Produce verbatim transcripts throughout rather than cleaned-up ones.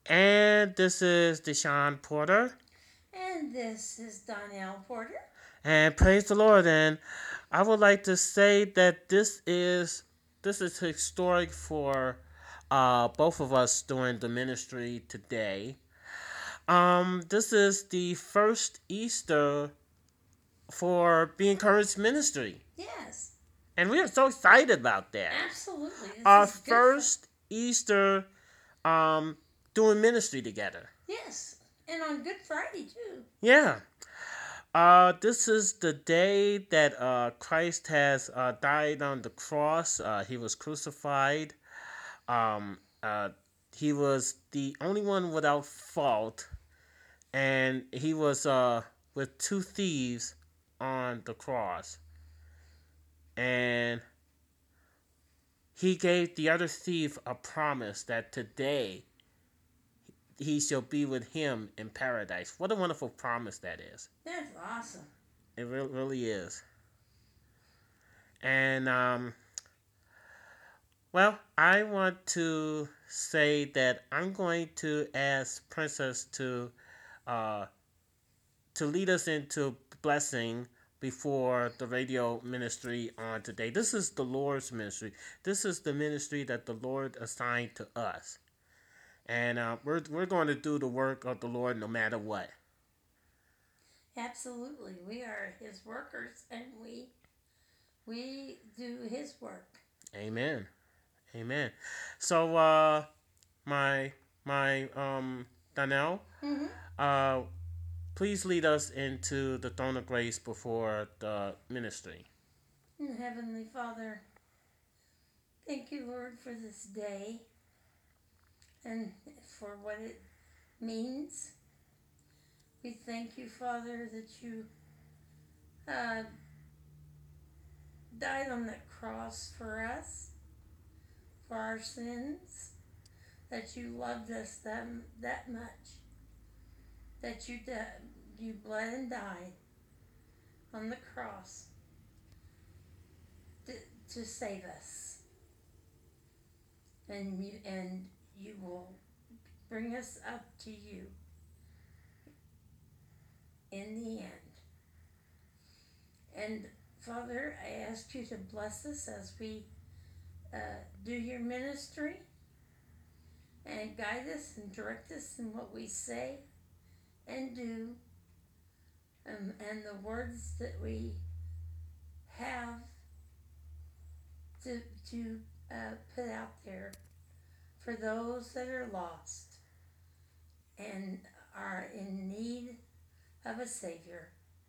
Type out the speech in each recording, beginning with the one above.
And this is Deshaun Porter. And this is Donnell Porter. And praise the Lord. And I would like to say that this is this is historic for uh, both of us doing the ministry today. Um, this is the first Easter for Be Encouraged Ministry. Yes, And we are so excited about that. absolutely. This Our is good first Easter um, doing ministry together. Yes, and on Good Friday too. Yeah. Uh, this is the day that uh, Christ has uh, died on the cross. Uh, he was crucified. Um, uh, he was the only one without fault, and he was uh, with two thieves on the cross. And he gave the other thief a promise that today he shall be with him in paradise. What a wonderful promise that is. That's awesome. It re- really is. And um, well, I want to say that I'm going to ask Princess to uh, to lead us into blessing before the radio ministry on today. This is the Lord's ministry. This is the ministry that the Lord assigned to us, and uh, we're we're going to do the work of the Lord no matter what. Absolutely. We are his workers and we we do his work. Amen. Amen. So, uh, my my um Donnell, Mm-hmm. uh, please lead us into the throne of grace before the ministry. And Heavenly Father, thank you, Lord, for this day and for what it means. We thank you, Father, that you uh, died on that cross for us, for our sins, that you loved us that, that much, that you, di- you bled and died on the cross to, to save us. And you, and you will bring us up to you in the end. And Father, I ask you to bless us as we uh, do your ministry and guide us and direct us in what we say and do, um, and the words that we have to, to uh, put out there for those that are lost and are in need of a Savior.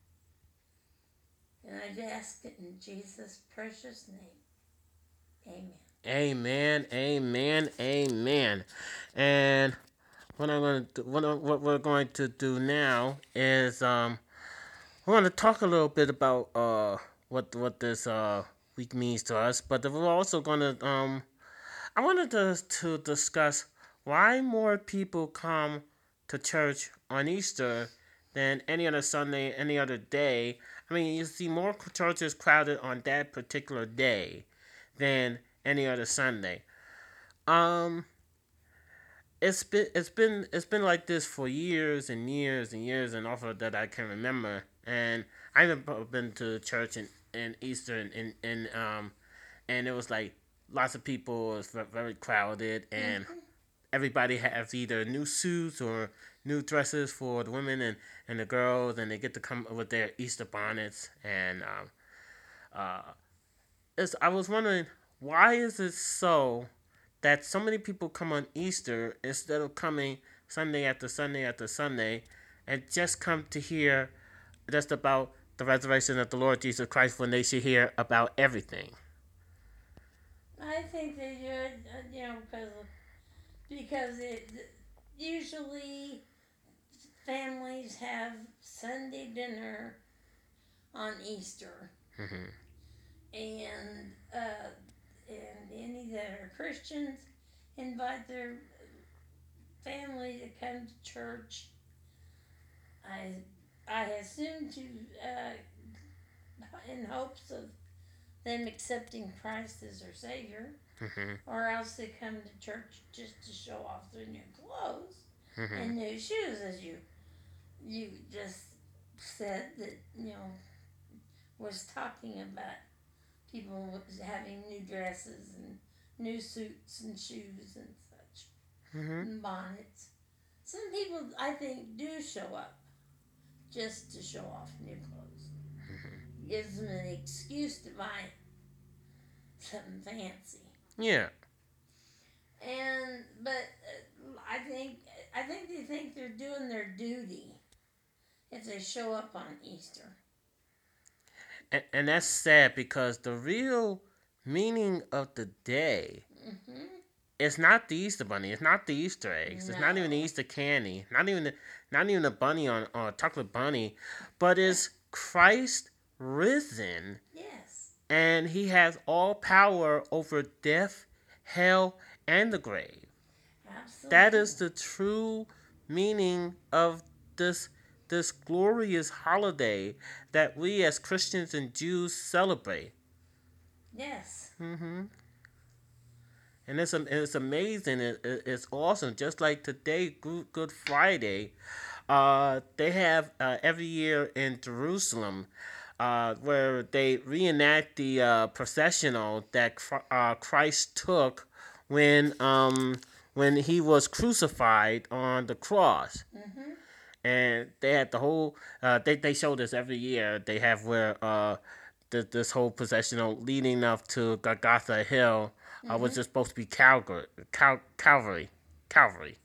And I ask it in Jesus' precious name. Amen. Amen. Amen. Amen. And what I'm going to do, what, I- what we're going to do now is um we're going to talk a little bit about uh what what this uh week means to us, but we're also going to um I wanted to to discuss why more people come to church on Easter than any other Sunday, any other day. I mean, you see more churches crowded on that particular day than any other Sunday. Um, it's been it's been it's been like this for years and years and years and often that I can remember. And I've been to church in, in Easter and, and, and um and it was like lots of people. It was very crowded, and Mm-hmm. everybody has either new suits or new dresses for the women and, and the girls, and they get to come with their Easter bonnets. And um, uh, it's, I was wondering, why is it so that so many people come on Easter instead of coming Sunday after Sunday after Sunday and just come to hear just about the resurrection of the Lord Jesus Christ when they should hear about everything? I think they should, uh, you know, because because it usually families have Sunday dinner on Easter, Mm-hmm. and uh, and any that are Christians invite their family to come to church. I I assume to uh, in hopes of them accepting Christ as their Savior, Mm-hmm. or else they come to church just to show off their new clothes. Mm-hmm. and new shoes, as you you just said that you know was talking about people having new dresses and new suits and shoes and such, Mm-hmm. and bonnets. Some people, I think, do show up just to show off new clothes. Gives them an excuse to buy something fancy. Yeah. And but uh, I think I think they think they're doing their duty if they show up on Easter. And, and that's sad because the real meaning of the day Mm-hmm. is not the Easter bunny. It's not the Easter eggs. No. It's not even the Easter candy. Not even the, not even the bunny on or chocolate bunny, but it's Christ risen, Yes. and He has all power over death, hell, and the grave. Absolutely. That is the true meaning of this this glorious holiday that we as Christians and Jews celebrate. Yes. Mm-hmm. And it's it's amazing. It, it, it's awesome. Just like today, Good, Good Friday, uh, they have uh, every year in Jerusalem, uh, where they reenact the uh, processional that uh, Christ took when um when he was crucified on the cross. Mm-hmm. And they had the whole uh, they they show this every year. They have where uh th- this whole processional leading up to Golgotha Hill uh, Mm-hmm. was just supposed to be Calgary, Cal- Calvary, Calvary.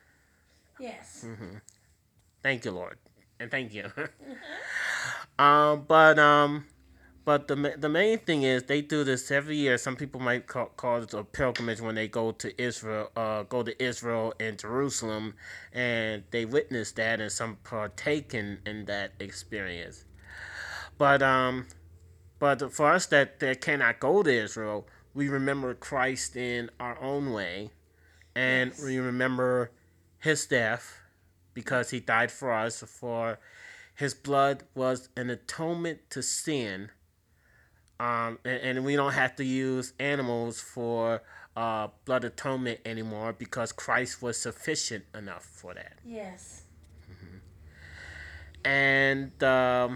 Yes. Mm-hmm. Thank you, Lord, and thank you. Mm-hmm. um, but um, but the ma- the main thing is they do this every year. Some people might call, call it a pilgrimage when they go to Israel, uh, go to Israel and Jerusalem, and they witness that and some partake in, in that experience. But um, but for us that, that cannot go to Israel, we remember Christ in our own way, and Yes. we remember His death because He died for us. For His blood was an atonement to sin. Um, and, and we don't have to use animals for uh, blood atonement anymore because Christ was sufficient enough for that. Yes. And um,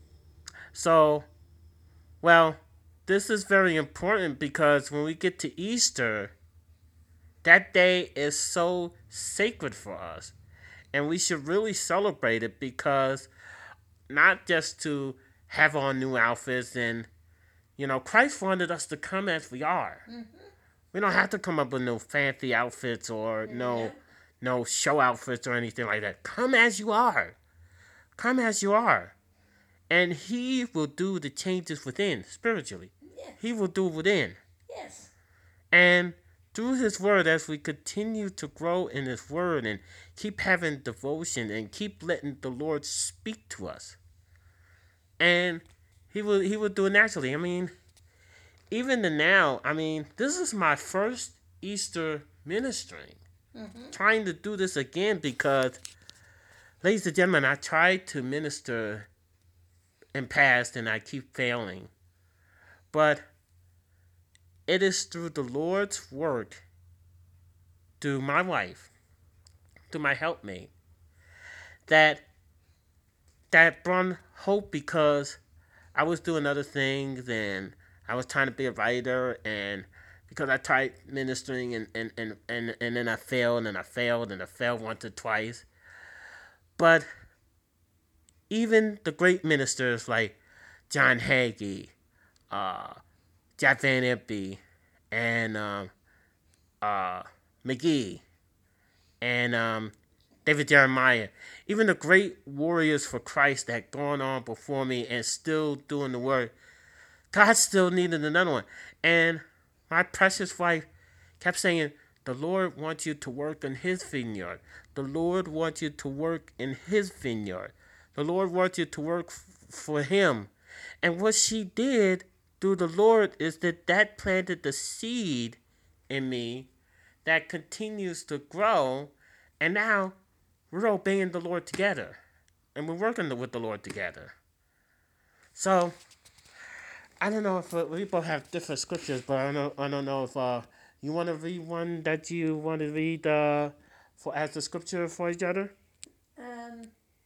so, well, this is very important because when we get to Easter, that day is so sacred for us. And we should really celebrate it because not just to have on new outfits and, you know, Christ wanted us to come as we are. Mm-hmm. We don't have to come up with no fancy outfits or no Nope. no show outfits or anything like that. Come as you are. Come as you are. And He will do the changes within spiritually. Yes. He will do within. Yes. And through His word, as we continue to grow in His word and keep having devotion and keep letting the Lord speak to us. And He will He will do it naturally. I mean, even the now, I mean, this is my first Easter ministering. Mm-hmm. Trying to do this again because, ladies and gentlemen, I tried to minister in past and I keep failing. But it is through the Lord's work, through my wife, through my helpmate, that that brought hope because I was doing other things and I was trying to be a writer, and because I tried ministering and, and, and, and, and then I failed and I failed and I failed once or twice. But even the great ministers like John Hagee, uh, Jack Van Impe, and um, uh, McGee, and um, David Jeremiah, even the great warriors for Christ that had gone on before me and still doing the work, God still needed another one. And my precious wife kept saying, the Lord wants you to work in His vineyard. The Lord wants you to work in His vineyard. The Lord wants you to work f- for Him. And what she did through the Lord is that that planted the seed in me that continues to grow. And now we're obeying the Lord together. And we're working with the Lord together. So, I don't know if uh, we both have different scriptures, but I don't, I don't know if uh, you want to read one that you want to read uh, for as the scripture for each other? Um,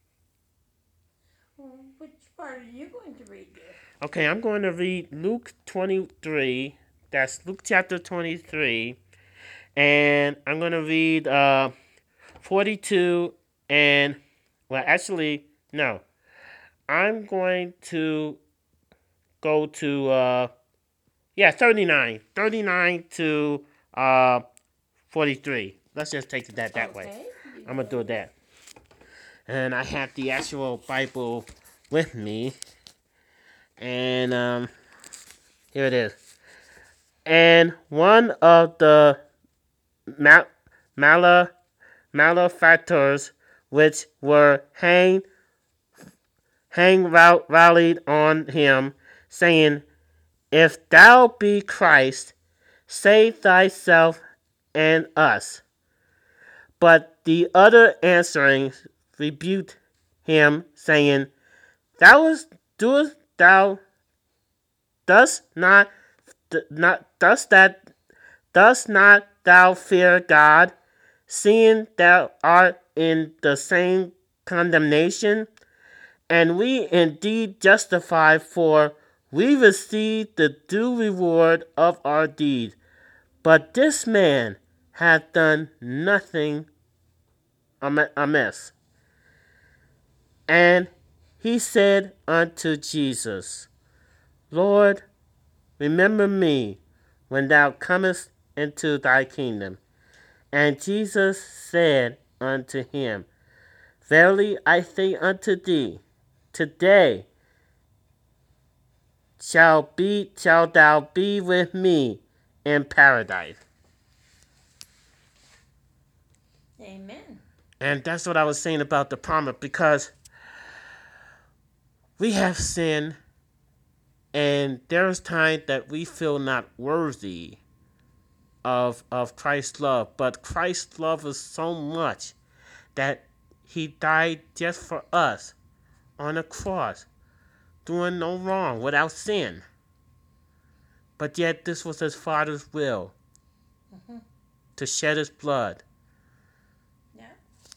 well, which part are you going to read there? Okay, I'm going to read Luke twenty-three. That's Luke chapter twenty-three. And I'm going to read uh, forty-two and, well, actually, no. I'm going to go to, uh, yeah, thirty-nine. thirty-nine to uh, forty-three. Let's just take that that Okay, way. you I'm going to do go. that. And I have the actual Bible with me. And um, here it is. And one of the mal- mala- malefactors which were hanged hang rallied on him, saying, If thou be Christ, save thyself and us. But the other answering rebuked him, saying, Thou doest thou dost not not dost that dost not thou fear God, seeing thou art in the same condemnation? And we indeed justify, for we receive the due reward of our deed. But this man hath done nothing amiss. And he said unto Jesus, Lord, remember me when thou comest into thy kingdom. And Jesus said unto him, Verily I say unto thee, today shall be shalt thou be with me in paradise. Amen. And that's what I was saying about the promise, because we have sinned, and there's times that we feel not worthy of of Christ's love. But Christ loved us so much that he died just for us on a cross, doing no wrong, without sin. But yet this was his Father's will, Mm-hmm. to shed his blood. Yeah.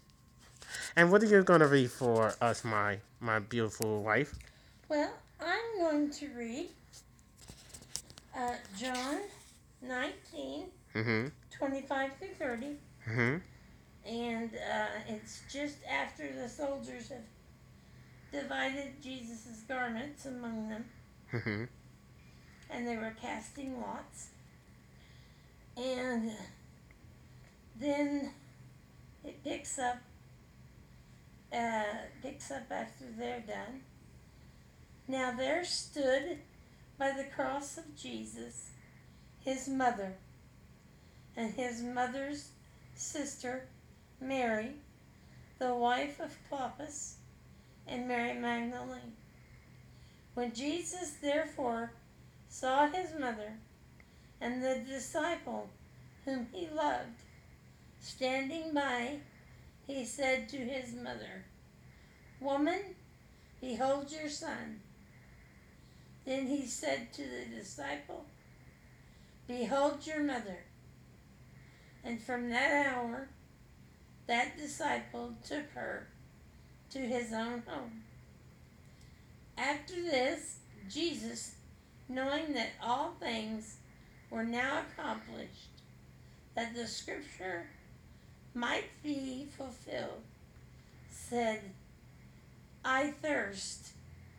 And what are you going to read for us, my my beautiful wife? Well, I'm going to read uh, John nineteen, Mm-hmm. twenty-five through thirty. Mm-hmm. And uh, it's just after the soldiers have divided Jesus' garments among them. Mm-hmm. And they were casting lots. And then it picks up, uh, picks up after they're done. Now there stood by the cross of Jesus his mother and his mother's sister Mary, the wife of Clopas, and Mary Magdalene. When Jesus therefore saw his mother and the disciple whom he loved standing by, he said to his mother, Woman, behold your son. Then he said to the disciple, Behold your mother. And from that hour, that disciple took her to his own home. After this, Jesus, knowing that all things were now accomplished, that the scripture might be fulfilled, said, I thirst.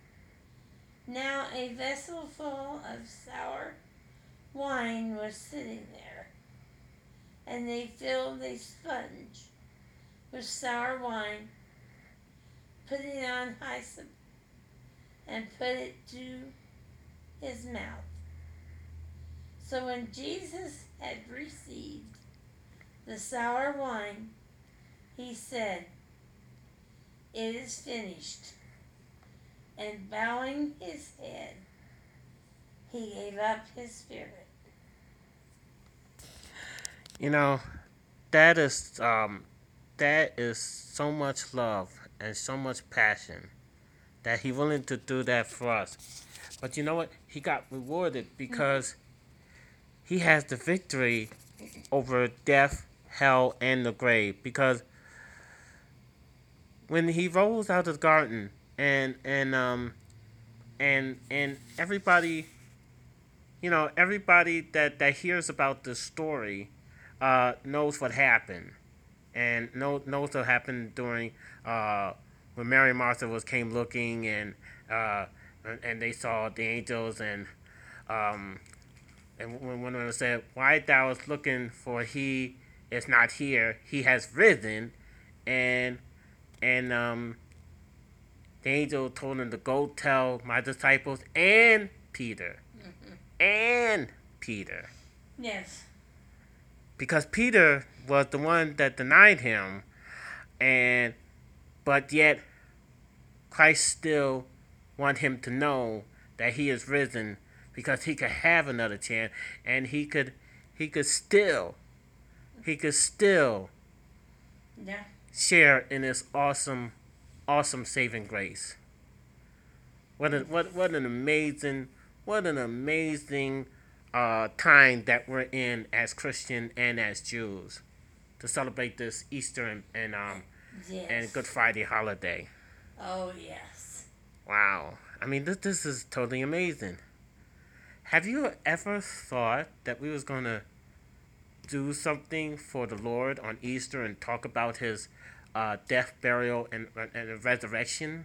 Now a vessel full of sour wine was sitting there, and they filled a sponge with sour wine, put it on hyssop, and put it to his mouth. So when Jesus had received the sour wine, he said, It is finished. And bowing his head, he gave up his spirit. You know, that is um, that is so much love and so much passion that he willing to do that for us. But you know what? He got rewarded because he has the victory over death hell, and the grave. Because when he rose out of the garden, and and um and and everybody, you know, everybody that that hears about this story, uh, knows what happened, and knows knows what happened during uh when Mary and Martha was came looking, and uh and, and they saw the angels, and um and when when it said, "Why thou is looking, for he is not here, he has risen," and and um the angel told him to go tell my disciples and Peter and Peter, Yes. because Peter was the one that denied him, and but yet Christ still want him to know that he is risen, because he could have another chance, and he could he could still he could still Yeah. share in this awesome awesome saving grace. What a, what what an amazing what an amazing uh, time that we're in as Christian and as Jews to celebrate this Easter and and, um, Yes. and Good Friday holiday. Oh, yes. Wow. I mean, this this is totally amazing. Have you ever thought that we was gonna do something for the Lord on Easter and talk about His uh, death, burial, and and resurrection?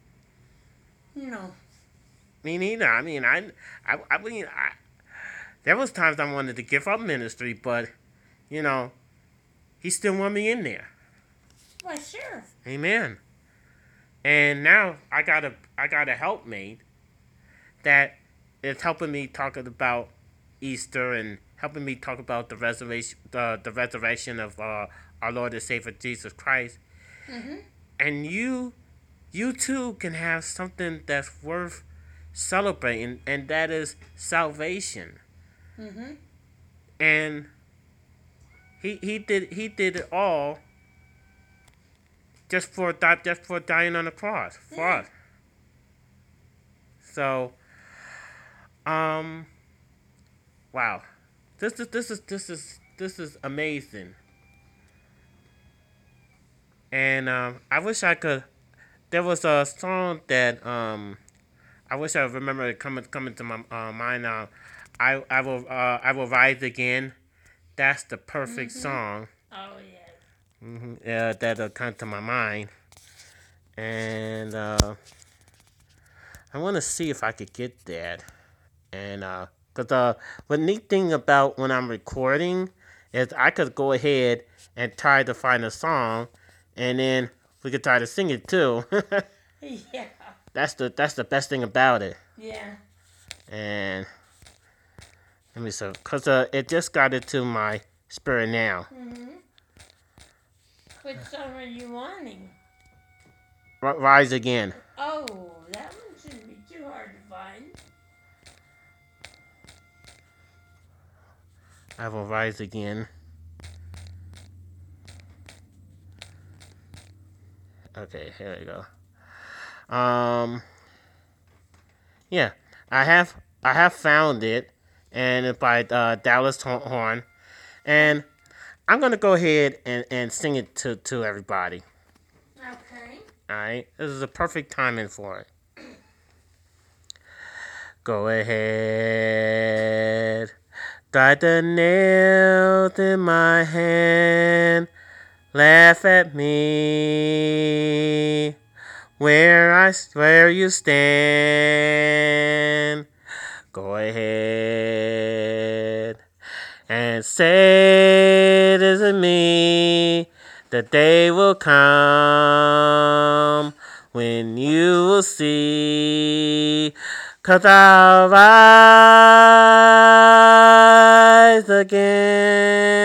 No. Me neither. I mean, I, I, I mean, I, there was times I wanted to give up ministry, but you know, He still want me in there. Why, sure. Amen. And now I got a I got a helpmate that is helping me talk about Easter and helping me talk about the resurrection the, the resurrection of uh, our Lord and Savior Jesus Christ. Mm-hmm. And you you too can have something that's worth celebrating, and that is salvation. Mm-hmm. And he he did he did it all just for di- just for dying on the cross for Yeah. us. So, um, wow, this is this is this is this is amazing. And um, I wish I could. There was a song that um, I wish I remember it coming coming to my uh, mind now. I I will uh, I will rise again. That's the perfect Mm-hmm. song. Oh, yes. Mm-hmm. Yeah, that'll come to my mind. And uh, I want to see if I could get that. And uh, cause uh, the neat thing about when I'm recording is I could go ahead and try to find a song, and then we could try to sing it too. Yeah. that's the that's the best thing about it. Yeah. And let me see, cause uh, it just got into my spirit now. Mm-hmm. Which song are you wanting? R- Rise again. Oh, that one shouldn't be too hard to find. I will rise again. Okay, here we go. Um, yeah, I have I have found it, and it's by uh, Dallas Horn, and I'm gonna go ahead and, and sing it to, to everybody. Okay. All right, this is a perfect timing for it. Go ahead, guide the nails in my hand, laugh at me. Where I where you stand, go ahead and say it isn't me. The day will come when you will see, 'cause I'll rise again.